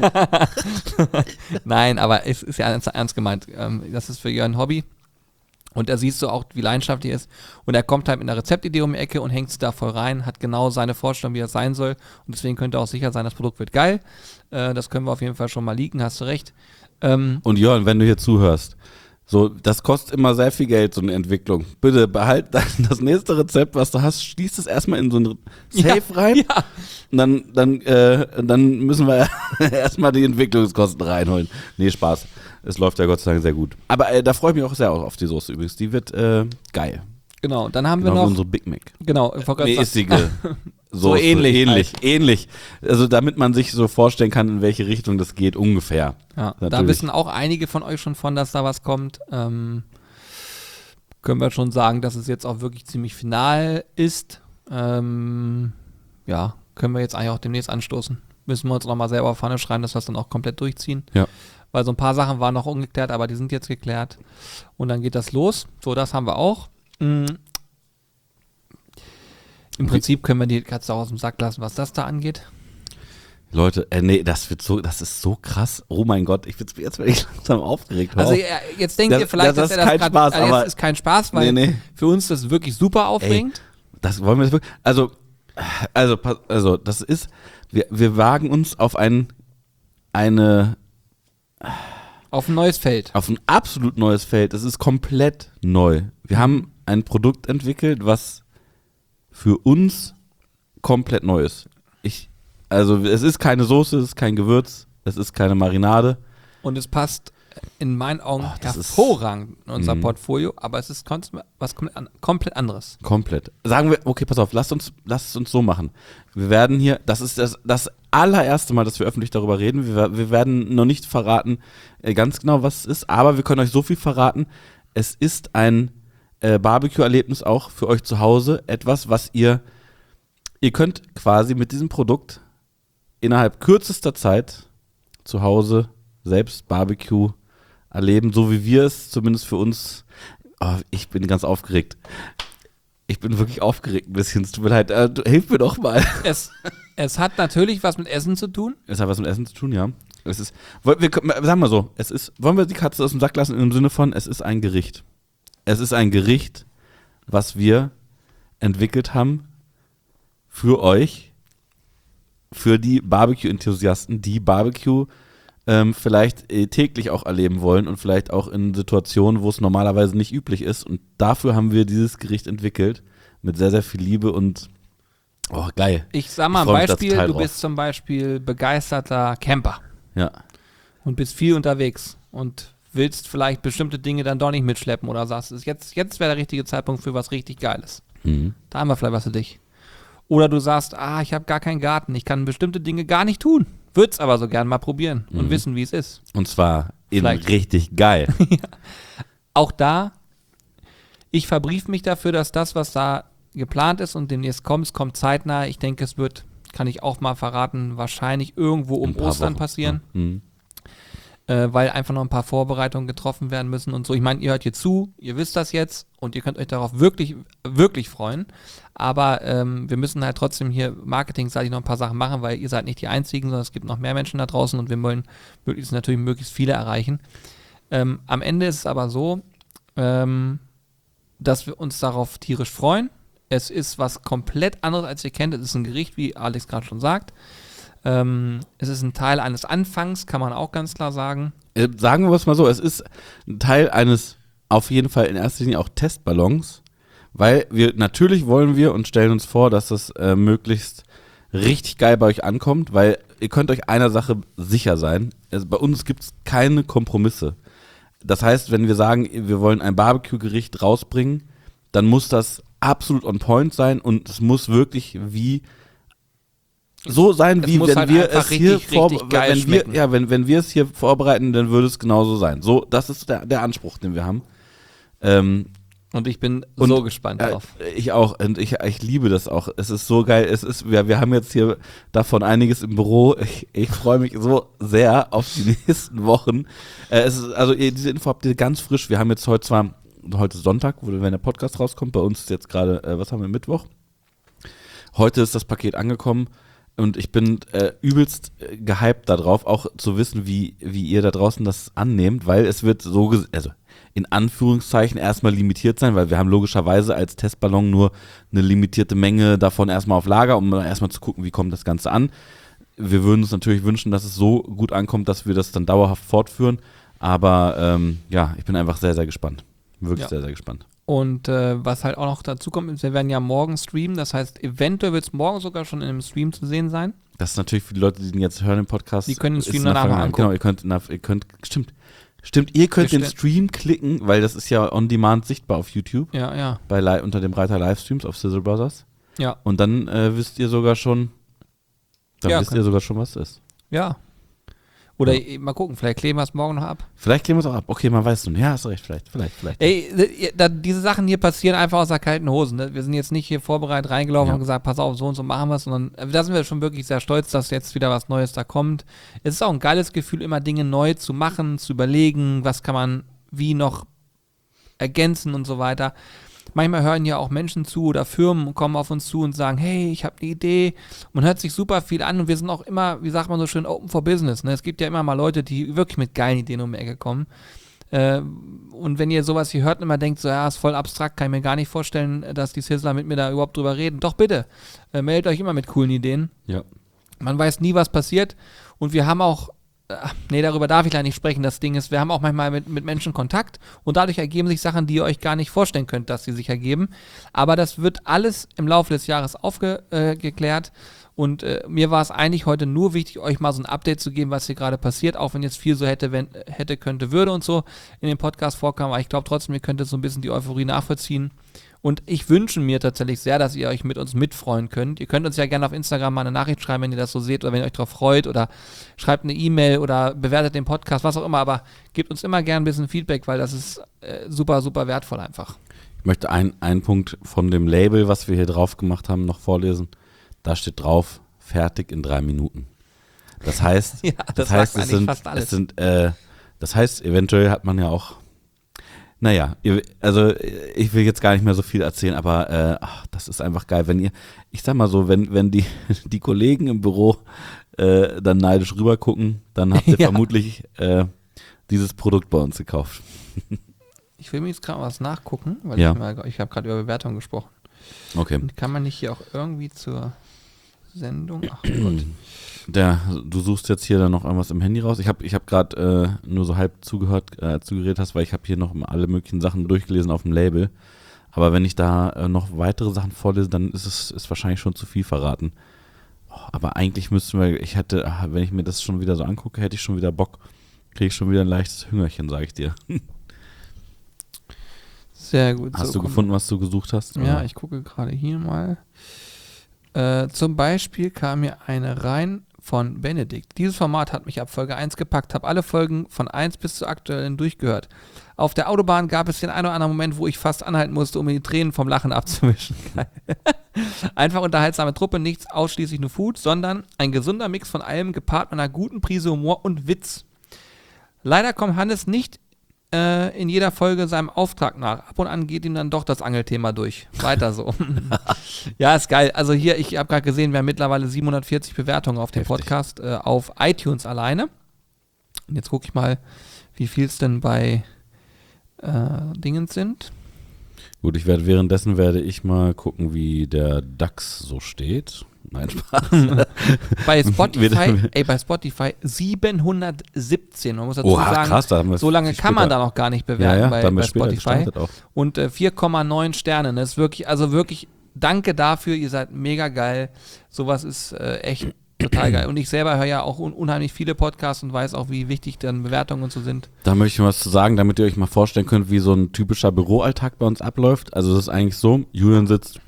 nein, aber es ist ja ernst gemeint. Das ist für Jörn ein Hobby. Und da siehst du auch, wie leidenschaftlich er ist. Und er kommt halt mit einer Rezeptidee um die Ecke und hängt sich da voll rein, hat genau seine Vorstellung, wie es sein soll. Und deswegen könnt ihr auch sicher sein, das Produkt wird geil. Das können wir auf jeden Fall schon mal leaken, hast du recht. Und Jörn, wenn du hier zuhörst, so, das kostet immer sehr viel Geld, so eine Entwicklung. Bitte behalt das nächste Rezept, was du hast, schließ es erstmal in so ein Safe rein. Ja. Und dann müssen wir erstmal die Entwicklungskosten reinholen. Nee, Spaß. Es läuft ja Gott sei Dank sehr gut. Aber da freue ich mich auch sehr auf die Soße übrigens. Die wird geil. Genau, dann haben Genau wir wie noch... unsere Big Mac. Genau, mäßige so Soße. ähnlich. Ähnlich. Also damit man sich so vorstellen kann, in welche Richtung das geht, ungefähr. Ja, natürlich. da wissen auch einige von euch schon von, dass da was kommt. Können wir schon sagen, dass es jetzt auch wirklich ziemlich final ist. Ja, können wir jetzt eigentlich auch demnächst anstoßen. Müssen wir uns nochmal selber auf Pfanne schreiben, dass wir es dann auch komplett durchziehen. Ja. Weil so ein paar Sachen waren noch ungeklärt, aber die sind jetzt geklärt. Und dann geht das los. So, das haben wir auch. Im Prinzip können wir die Katze auch aus dem Sack lassen, was das da angeht. Leute, nee, das ist so krass. Oh mein Gott, jetzt bin ich langsam aufgeregt. Also jetzt denkt ihr vielleicht, dass das ist kein Spaß, aber das ist kein Spaß, weil nee. für uns das ist wirklich super aufregend. Das wollen wir jetzt wirklich. Also das ist, wir wagen uns auf auf ein neues Feld. Auf ein absolut neues Feld. Es ist komplett neu. Wir haben ein Produkt entwickelt, was für uns komplett neu ist. Also es ist keine Soße, es ist kein Gewürz, es ist keine Marinade. Und es passt in meinen Augen das hervorragend in unser Portfolio, aber es ist was komplett anderes. Komplett. Sagen wir, okay, pass auf, lasst es uns so machen. Wir werden hier, das ist das allererste Mal, dass wir öffentlich darüber reden. Wir werden noch nicht verraten ganz genau, was es ist, aber wir können euch so viel verraten. Es ist ein Barbecue-Erlebnis auch für euch zu Hause. Etwas, was ihr könnt quasi mit diesem Produkt innerhalb kürzester Zeit zu Hause selbst Barbecue erleben, so wie wir es zumindest für uns. Oh, ich bin ganz aufgeregt. Ich bin wirklich aufgeregt ein bisschen. Es tut mir leid. Hilf mir doch mal. Es hat natürlich was mit Essen zu tun. Es hat was mit Essen zu tun, ja. Sagen wir so, wollen wir die Katze aus dem Sack lassen im Sinne von, es ist ein Gericht. Es ist ein Gericht, was wir entwickelt haben für euch, für die Barbecue-Enthusiasten, die Barbecue vielleicht täglich auch erleben wollen und vielleicht auch in Situationen, wo es normalerweise nicht üblich ist. Und dafür haben wir dieses Gericht entwickelt mit sehr, sehr viel Liebe und geil. Ich sag mal ein Beispiel, du bist zum Beispiel begeisterter Camper. Ja. Und bist viel unterwegs und willst vielleicht bestimmte Dinge dann doch nicht mitschleppen oder sagst, jetzt wäre der richtige Zeitpunkt für was richtig Geiles. Da haben wir vielleicht was für dich. Oder du sagst, ich habe gar keinen Garten, ich kann bestimmte Dinge gar nicht tun, würd's aber so gern mal probieren und wissen, wie es ist. Und zwar richtig geil. Ja. Auch da, ich verbrief mich dafür, dass das, was da geplant ist und demnächst kommt zeitnah. Ich denke, es wird, kann ich auch mal verraten, wahrscheinlich irgendwo um Ostern passieren. Weil einfach noch ein paar Vorbereitungen getroffen werden müssen und so. Ich meine, ihr hört hier zu, ihr wisst das jetzt und ihr könnt euch darauf wirklich, wirklich freuen. Aber wir müssen halt trotzdem hier marketingseitig noch ein paar Sachen machen, weil ihr seid nicht die Einzigen, sondern es gibt noch mehr Menschen da draußen und wir wollen möglichst viele erreichen. Am Ende ist es aber so, dass wir uns darauf tierisch freuen. Es ist was komplett anderes, als ihr kennt. Es ist ein Gericht, wie Alex gerade schon sagt. Es ist ein Teil eines Anfangs, kann man auch ganz klar sagen. Sagen wir es mal so, es ist ein Teil eines, auf jeden Fall in erster Linie auch Testballons, weil natürlich wollen wir und stellen uns vor, dass das möglichst richtig geil bei euch ankommt, weil ihr könnt euch einer Sache sicher sein, bei uns gibt es keine Kompromisse. Das heißt, wenn wir sagen, wir wollen ein Barbecue-Gericht rausbringen, dann muss das absolut on point sein und es muss wirklich so sein, wie wenn halt wir es hier wenn wenn wir es hier vorbereiten, dann würde es genauso sein. So, das ist der Anspruch, den wir haben. Und ich bin so gespannt drauf. Ich auch. Und ich liebe das auch. Es ist so geil. Wir haben jetzt hier davon einiges im Büro. Ich freue mich so sehr auf die nächsten Wochen. Diese Info habt ihr ganz frisch. Wir haben jetzt heute ist Sonntag, wenn der Podcast rauskommt. Bei uns ist jetzt gerade, was haben wir, Mittwoch? Heute ist das Paket angekommen. Und ich bin übelst gehypt darauf, auch zu wissen, wie ihr da draußen das annehmt, weil es wird in Anführungszeichen erstmal limitiert sein, weil wir haben logischerweise als Testballon nur eine limitierte Menge davon erstmal auf Lager, um erstmal zu gucken, wie kommt das Ganze an. Wir würden uns natürlich wünschen, dass es so gut ankommt, dass wir das dann dauerhaft fortführen, aber ich bin einfach sehr, sehr gespannt. Wirklich sehr, sehr gespannt. Und was halt auch noch dazu kommt, ist, wir werden ja morgen streamen. Das heißt, eventuell wird es morgen sogar schon in einem Stream zu sehen sein. Das ist natürlich für die Leute, die den jetzt hören im Podcast. Die können den Stream danach mal angucken. Genau, ihr könnt den Stream klicken, weil das ist ja on demand sichtbar auf YouTube. Ja. Unter dem Reiter Livestreams auf Sizzle Brothers. Ja. Und dann wisst ihr sogar schon, was es ist. Ja. Oder mal gucken, vielleicht kleben wir es morgen noch ab. Vielleicht kleben wir es auch ab. Okay, man weiß nun. Ja, hast recht, vielleicht. Ey, diese Sachen hier passieren einfach aus der kalten Hose. Ne? Wir sind jetzt nicht hier vorbereitet reingelaufen und gesagt, pass auf, so und so machen wir es, sondern da sind wir schon wirklich sehr stolz, dass jetzt wieder was Neues da kommt. Es ist auch ein geiles Gefühl, immer Dinge neu zu machen, zu überlegen, was kann man wie noch ergänzen und so weiter. manchmal hören ja auch Menschen zu oder Firmen und kommen auf uns zu und sagen, hey, ich habe eine Idee. Man hört sich super viel an und wir sind auch immer, wie sagt man so schön, open for business. Ne? Es gibt ja immer mal Leute, die wirklich mit geilen Ideen um die Ecke kommen. Und wenn ihr sowas hier hört und immer denkt, so ja, ist voll abstrakt, kann ich mir gar nicht vorstellen, dass die Sizzler mit mir da überhaupt drüber reden. Doch bitte, meldet euch immer mit coolen Ideen. Ja. Man weiß nie, was passiert. Und wir haben auch, darüber darf ich leider nicht sprechen, das Ding ist, wir haben auch manchmal mit Menschen Kontakt und dadurch ergeben sich Sachen, die ihr euch gar nicht vorstellen könnt, dass sie sich ergeben. Aber das wird alles im Laufe des Jahres aufgeklärt. Und mir war es eigentlich heute nur wichtig, euch mal so ein Update zu geben, was hier gerade passiert, auch wenn jetzt viel so hätte, könnte, würde und so in dem Podcast vorkam. Aber ich glaube trotzdem, ihr könnt so ein bisschen die Euphorie nachvollziehen. Und ich wünsche mir tatsächlich sehr, dass ihr euch mit uns mitfreuen könnt. Ihr könnt uns ja gerne auf Instagram mal eine Nachricht schreiben, wenn ihr das so seht oder wenn ihr euch darauf freut oder schreibt eine E-Mail oder bewertet den Podcast, was auch immer. Aber gebt uns immer gerne ein bisschen Feedback, weil das ist super, super wertvoll einfach. Ich möchte einen Punkt von dem Label, was wir hier drauf gemacht haben, noch vorlesen. Da steht drauf, fertig in 3 Minuten. Das heißt, ja, das heißt fast alles. Das heißt, eventuell hat man ja auch, naja, also ich will jetzt gar nicht mehr so viel erzählen, aber das ist einfach geil, wenn ihr, ich sag mal so, wenn die Kollegen im Büro dann neidisch rüber gucken, dann habt ihr vermutlich dieses Produkt bei uns gekauft. Ich will mir jetzt gerade was nachgucken, weil ich habe gerade über Bewertungen gesprochen. Okay. Und kann man nicht hier auch irgendwie zur Sendung? Ach Gott. Du suchst jetzt hier dann noch irgendwas im Handy raus. Ich hab gerade nur so halb zugehört, als du geredet hast, weil ich habe hier noch alle möglichen Sachen durchgelesen auf dem Label. Aber wenn ich da noch weitere Sachen vorlese, dann ist wahrscheinlich schon zu viel verraten. Aber eigentlich müssten wir, wenn ich mir das schon wieder so angucke, hätte ich schon wieder Bock, kriege ich schon wieder ein leichtes Hüngerchen, sage ich dir. Sehr gut. Hast du gefunden, was du gesucht hast? Ja, oder? Ich gucke gerade hier mal. Zum Beispiel kam mir eine rein von Benedikt. Dieses Format hat mich ab Folge 1 gepackt, habe alle Folgen von 1 bis zur aktuellen durchgehört. Auf der Autobahn gab es den einen oder anderen Moment, wo ich fast anhalten musste, um mir die Tränen vom Lachen abzuwischen. Einfach unterhaltsame Truppe, nichts ausschließlich nur Food, sondern ein gesunder Mix von allem, gepaart mit einer guten Prise Humor und Witz. Leider kommt Hannes nicht in jeder Folge seinem Auftrag nach. Ab und an geht ihm dann doch das Angelthema durch. Weiter so. Ja, ist geil. Also hier, ich habe gerade gesehen, wir haben mittlerweile 740 Bewertungen auf dem Podcast, auf iTunes alleine. Und jetzt gucke ich mal, wie viel es denn bei Dingens sind. Gut, währenddessen werde ich mal gucken, wie der DAX so steht. Nein, Spaß. Bei Spotify 717. Man muss dazu sagen, krass, da haben wir so lange kann man da noch gar nicht bewerten bei Spotify. Und 4,9 Sterne. Das ist wirklich, danke dafür, ihr seid mega geil. Sowas ist echt total geil. Und ich selber höre ja auch unheimlich viele Podcasts und weiß auch, wie wichtig dann Bewertungen und so sind. Da möchte ich mal was zu sagen, damit ihr euch mal vorstellen könnt, wie so ein typischer Büroalltag bei uns abläuft. Also das ist eigentlich so, Julian sitzt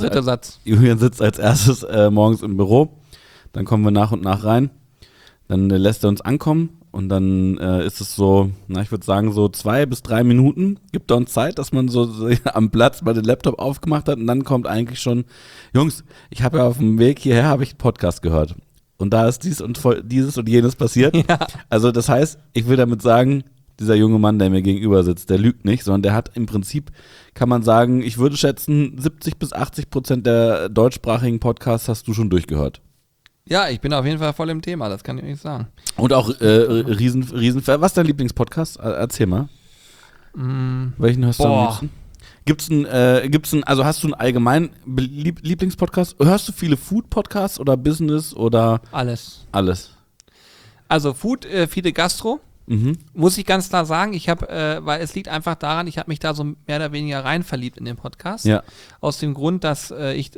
als erstes morgens im Büro, dann kommen wir nach und nach rein, dann lässt er uns ankommen und dann ist es so, ich würde sagen so 2 bis 3 Minuten, gibt er uns Zeit, dass man so am Platz mal den Laptop aufgemacht hat und dann kommt eigentlich schon, Jungs, ich habe ja auf dem Weg hierher, habe ich einen Podcast gehört und da ist dieses und jenes passiert. Ja. Also das heißt, ich will damit sagen, dieser junge Mann, der mir gegenüber sitzt, der lügt nicht, sondern der hat im Prinzip, kann man sagen, ich würde schätzen, 70 bis 80% der deutschsprachigen Podcasts hast du schon durchgehört. Ja, ich bin auf jeden Fall voll im Thema, das kann ich nicht sagen. Und auch riesen, was ist dein Lieblingspodcast? Erzähl mal. Welchen hörst du am liebsten? Also hast du einen allgemeinen Lieblingspodcast? Hörst du viele Food-Podcasts oder Business oder? Alles. Also Food, viele Gastro. Muss ich ganz klar sagen, weil es liegt einfach daran, ich habe mich da so mehr oder weniger rein verliebt in den Podcast. Ja. Aus dem Grund, dass ich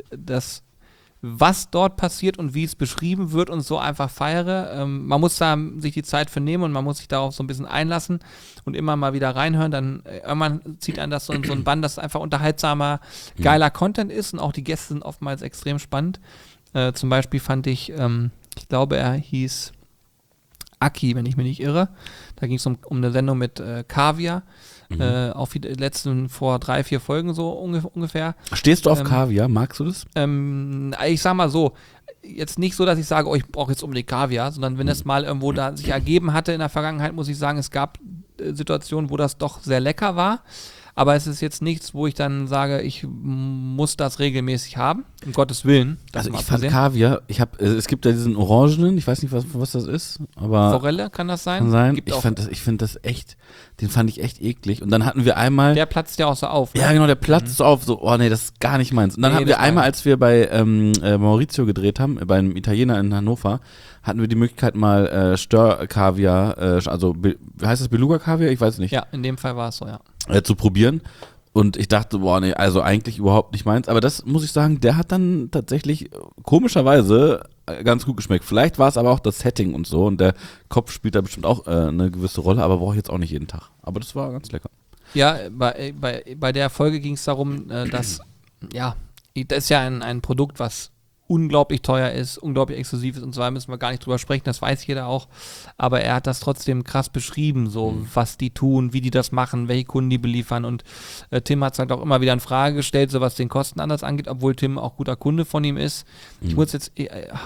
was dort passiert und wie es beschrieben wird und so einfach feiere. Man muss da sich die Zeit für nehmen und man muss sich darauf so ein bisschen einlassen und immer mal wieder reinhören. Dann irgendwann zieht einen das so ein Band, dass einfach unterhaltsamer, geiler Content ist und auch die Gäste sind oftmals extrem spannend. Zum Beispiel fand ich glaube, er hieß Aki, wenn ich mich nicht irre. Da ging es um eine Sendung mit Kaviar. Auch die letzten vor 3-4 Folgen so ungefähr. Stehst du auf Kaviar? Magst du das? Ich sag mal so, jetzt nicht so, dass ich sage, ich brauche jetzt unbedingt Kaviar, sondern wenn es mal irgendwo da sich ergeben hatte in der Vergangenheit, muss ich sagen, es gab Situationen, wo das doch sehr lecker war. Aber es ist jetzt nichts, wo ich dann sage, ich muss das regelmäßig haben, um Gottes Willen. Also ich fand Kaviar, es gibt ja diesen Orangenen, ich weiß nicht, was das ist, aber Forelle, kann das sein? kann sein. Gibt Ich finde das echt, den fand ich echt eklig. Und dann hatten wir einmal, der platzt ja auch so auf. Ne? ja genau, der platzt so auf, so, oh nee, das ist gar nicht meins. Und dann hatten wir einmal, als wir bei Maurizio gedreht haben, bei einem Italiener in Hannover, hatten wir die Möglichkeit mal Stör-Kaviar, also heißt das Beluga-Kaviar? Ich weiß nicht. Ja, in dem Fall war es so, ja. Zu probieren. Und ich dachte, boah, nee, also eigentlich überhaupt nicht meins. Aber das muss ich sagen, der hat dann tatsächlich komischerweise ganz gut geschmeckt. Vielleicht war es aber auch das Setting und so. Und der Kopf spielt da bestimmt auch eine gewisse Rolle, aber brauche ich jetzt auch nicht jeden Tag. Aber das war ganz lecker. Ja, bei der Folge ging es darum, dass, ja, das ist ja ein Produkt, was unglaublich teuer ist, unglaublich exklusiv ist und so weiter, müssen wir gar nicht drüber sprechen, das weiß jeder auch, aber er hat das trotzdem krass beschrieben, so was die tun, wie die das machen, welche Kunden die beliefern und Tim hat es halt auch immer wieder in Frage gestellt, so was den Kostenanlass angeht, obwohl Tim auch guter Kunde von ihm ist. Ich muss jetzt,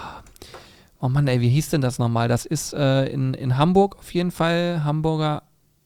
oh Mann, ey, wie hieß denn das nochmal? Das ist in Hamburg auf jeden Fall, Hamburger.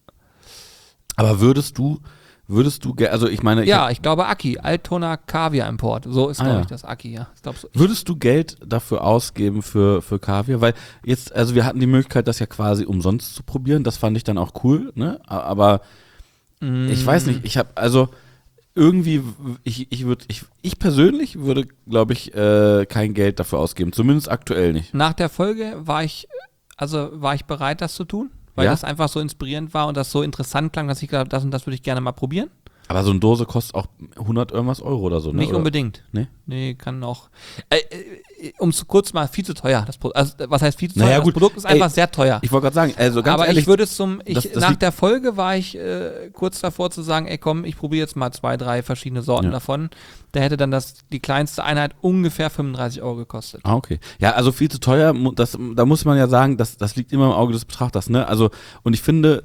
Aber würdest du, also ich meine... Ich glaube Aki, Altona Kaviar Import. So ist, glaube ich, das Aki, ja. Ich glaub, so. Würdest du Geld dafür ausgeben für Kaviar? Weil jetzt, also wir hatten die Möglichkeit, das ja quasi umsonst zu probieren. Das fand ich dann auch cool, ne? Aber ich weiß nicht, ich habe, also irgendwie, ich persönlich würde, glaube ich, kein Geld dafür ausgeben. Zumindest aktuell nicht. Nach der Folge war ich bereit, das zu tun. Weil das einfach so inspirierend war und das so interessant klang, dass ich glaube, das und das würde ich gerne mal probieren. Aber so eine Dose kostet auch 100 irgendwas Euro oder so, ne? Nicht unbedingt. Nee? Nee, kann auch. Um es kurz mal, viel zu teuer. Also, was heißt viel zu teuer? Naja, das gut. Produkt ist einfach sehr teuer. Ich wollte gerade sagen, also ganz aber ehrlich. Ich würde es nach der Folge war ich kurz davor zu sagen, ey komm, ich probiere jetzt mal 2, 3 verschiedene Sorten davon. Da hätte dann die kleinste Einheit ungefähr 35 Euro gekostet. Ah, okay. Ja, also viel zu teuer, da muss man ja sagen, das liegt immer im Auge des Betrachters, ne? Also, und ich finde,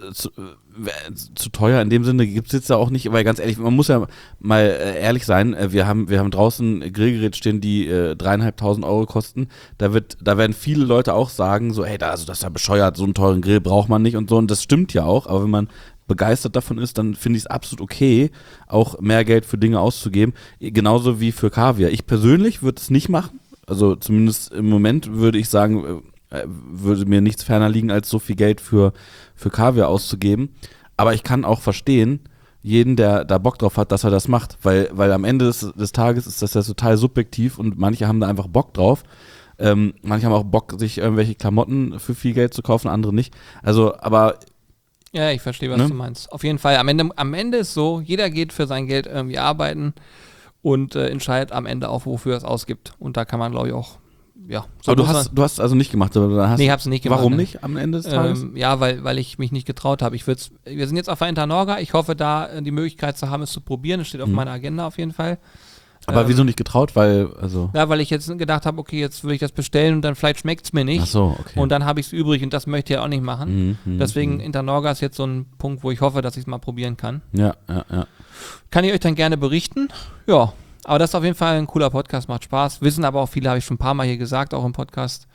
zu teuer in dem Sinne gibt es jetzt ja auch nicht, weil ganz ehrlich, man muss ja mal ehrlich sein, wir haben draußen Grillgeräte stehen, die 3.500 Euro kosten, da werden viele Leute auch sagen, so, hey, das ist ja bescheuert, so einen teuren Grill braucht man nicht und so, und das stimmt ja auch, aber wenn man begeistert davon ist, dann finde ich es absolut okay, auch mehr Geld für Dinge auszugeben, genauso wie für Kaviar. Ich persönlich würde es nicht machen, also zumindest im Moment würde ich sagen, würde mir nichts ferner liegen, als so viel Geld für Kaviar auszugeben. Aber ich kann auch verstehen, jeden, der da Bock drauf hat, dass er das macht. Weil am Ende des Tages ist das ja total subjektiv und manche haben da einfach Bock drauf. Manche haben auch Bock, sich irgendwelche Klamotten für viel Geld zu kaufen, andere nicht. Also, aber... Ja, ich verstehe, was du meinst. Auf jeden Fall, am Ende ist so, jeder geht für sein Geld irgendwie arbeiten und entscheidet am Ende auch, wofür er es ausgibt. Und da kann man, glaube ich, auch... Ja, so aber du hast also nicht gemacht, oder hast nee, ich hab's nicht gemacht. Warum nicht am Ende des Tages? Ja, weil ich mich nicht getraut habe. Wir sind jetzt auf der Internorga. Ich hoffe, da die Möglichkeit zu haben, es zu probieren. Das steht auf meiner Agenda auf jeden Fall. Aber wieso nicht getraut? Weil ich jetzt gedacht habe, okay, jetzt würde ich das bestellen und dann vielleicht schmeckt es mir nicht. Ach so, okay. Und dann habe ich es übrig und das möchte ich ja auch nicht machen. Deswegen Internorga ist jetzt so ein Punkt, wo ich hoffe, dass ich es mal probieren kann. Ja. Kann ich euch dann gerne berichten. Ja. Aber das ist auf jeden Fall ein cooler Podcast, macht Spaß. Wissen aber auch viele, habe ich schon ein paar Mal hier gesagt, auch im Podcast.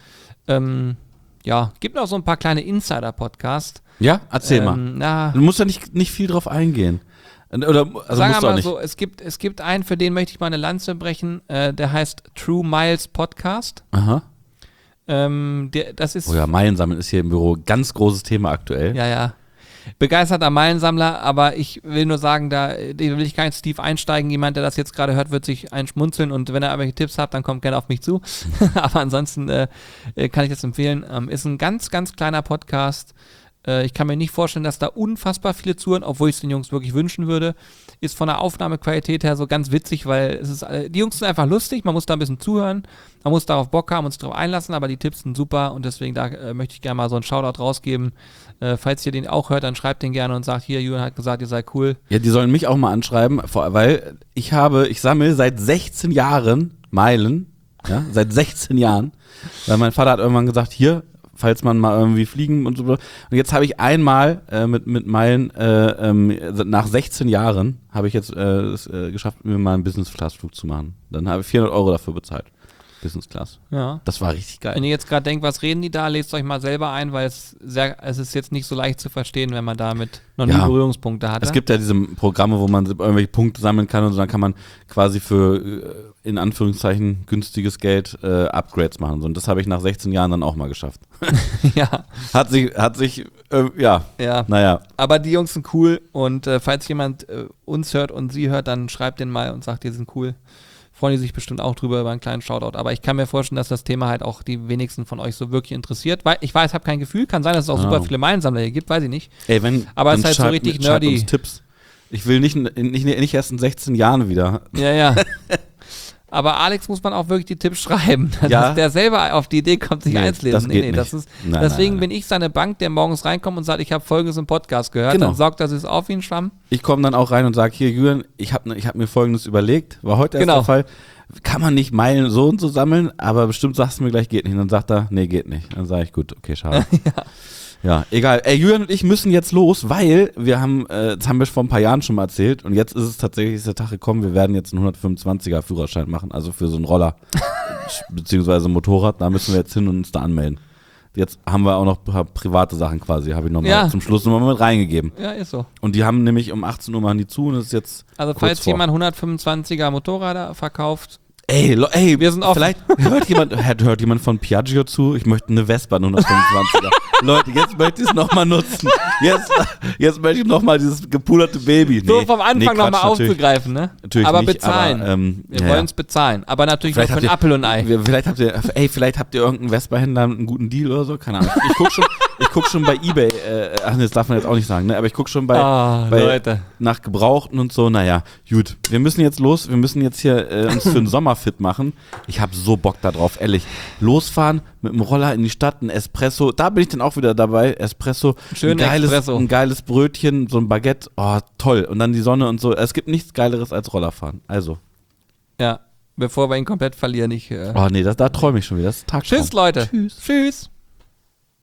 Gibt noch so ein paar kleine Insider-Podcasts. Ja, erzähl mal. Du musst ja nicht viel drauf eingehen. Oder, also sagen musst wir du auch mal nicht. so, es gibt einen, für den möchte ich mal eine Lanze brechen, der heißt True Miles Podcast. Aha. Das ist... Oh ja, Meilen sammeln ist hier im Büro ganz großes Thema aktuell. Ja. Begeisterter Meilensammler, aber ich will nur sagen, da will ich gar nicht tief einsteigen. Jemand, der das jetzt gerade hört, wird sich einschmunzeln und wenn er irgendwelche Tipps hat, dann kommt gerne auf mich zu. Aber ansonsten kann ich das empfehlen. Ist ein ganz, ganz kleiner Podcast. Ich kann mir nicht vorstellen, dass da unfassbar viele zuhören, obwohl ich es den Jungs wirklich wünschen würde. Ist von der Aufnahmequalität her so ganz witzig, weil die Jungs sind einfach lustig, man muss da ein bisschen zuhören, man muss darauf Bock haben und sich darauf einlassen, aber die Tipps sind super und deswegen da möchte ich gerne mal so einen Shoutout rausgeben. Falls ihr den auch hört, dann schreibt den gerne und sagt, hier, Julian hat gesagt, ihr seid cool. Ja, die sollen mich auch mal anschreiben, weil ich sammle seit 16 Jahren Meilen, ja, seit 16 Jahren, weil mein Vater hat irgendwann gesagt, hier, falls man mal irgendwie fliegen und so. Und jetzt habe ich einmal mit Meilen, nach 16 Jahren, habe ich jetzt es geschafft, mir mal einen Business-Class-Flug zu machen. Dann habe ich 400 Euro dafür bezahlt. Business Class. Ja. Das war richtig geil. Wenn ihr jetzt gerade denkt, was reden die da, lest euch mal selber ein, weil es ist jetzt nicht so leicht zu verstehen, wenn man damit noch nie Berührungspunkte hatte. Es gibt ja diese Programme, wo man irgendwelche Punkte sammeln kann und so, dann kann man quasi für in Anführungszeichen günstiges Geld Upgrades machen. So, und das habe ich nach 16 Jahren dann auch mal geschafft. Ja. Hat sich naja. Aber die Jungs sind cool und falls jemand uns hört und sie hört, dann schreibt den mal und sagt, die sind cool. Freuen die sich bestimmt auch drüber über einen kleinen Shoutout. Aber ich kann mir vorstellen, dass das Thema halt auch die wenigsten von euch so wirklich interessiert. Weil ich weiß, ich habe kein Gefühl. Kann sein, dass es auch super viele Meilensammler hier gibt, weiß ich nicht. Ey, aber es ist halt so richtig nerdy. Uns Tipps. Ich will nicht erst in 16 Jahren wieder. Ja. Aber Alex muss man auch wirklich die Tipps schreiben, dass der selber auf die Idee kommt, sich einzulesen. Deswegen bin ich seine Bank, der morgens reinkommt und sagt, ich habe Folgendes im Podcast gehört. Genau. Dann saugt er es auf wie ein Schwamm. Ich komme dann auch rein und sage, hier Julian, ich hab mir Folgendes überlegt, war heute erst der Fall. Kann man nicht Meilen so und so sammeln, aber bestimmt sagst du mir gleich, geht nicht. Und dann sagt er, nee, geht nicht. Dann sage ich, gut, okay, schade. Ja, egal. Julian und ich müssen jetzt los, weil das haben wir vor ein paar Jahren schon mal erzählt und jetzt ist es tatsächlich der Tag gekommen, wir werden jetzt einen 125er Führerschein machen, also für so einen Roller beziehungsweise ein Motorrad, da müssen wir jetzt hin und uns da anmelden. Jetzt haben wir auch noch ein paar private Sachen quasi, habe ich nochmal zum Schluss nochmal mit reingegeben. Ja, ist so. Und die haben nämlich um 18 Uhr machen die zu und es ist jetzt also falls jemand 125er Motorräder verkauft, Ey, wir sind offen. Vielleicht hört jemand von Piaggio zu? Ich möchte eine Vespa 125er. Leute, jetzt möchte ich es nochmal nutzen. Jetzt möchte ich nochmal dieses gepuderte Baby. So vom Anfang nochmal aufzugreifen, ne? Natürlich aber nicht, bezahlen. Aber, wir wollen es bezahlen. Aber natürlich noch für ein Apfel und ein Ei. Vielleicht habt ihr irgendeinen Vespa-Händler einen guten Deal oder so. Keine Ahnung. Ich guck schon bei eBay. Das darf man jetzt auch nicht sagen, ne? Aber ich guck schon bei Leute. Nach Gebrauchten und so. Naja, gut. Wir müssen jetzt los. Wir müssen jetzt hier uns für den Sommer fit machen. Ich habe so Bock da drauf, ehrlich. Losfahren mit dem Roller in die Stadt, ein Espresso. Da bin ich dann auch wieder dabei. Espresso. Ein geiles Brötchen, so ein Baguette. Oh, toll. Und dann die Sonne und so. Es gibt nichts Geileres als Rollerfahren. Also. Ja, bevor wir ihn komplett verlieren. Da träume ich schon wieder. Das ist Tagtraum. Tschüss, Leute. Tschüss.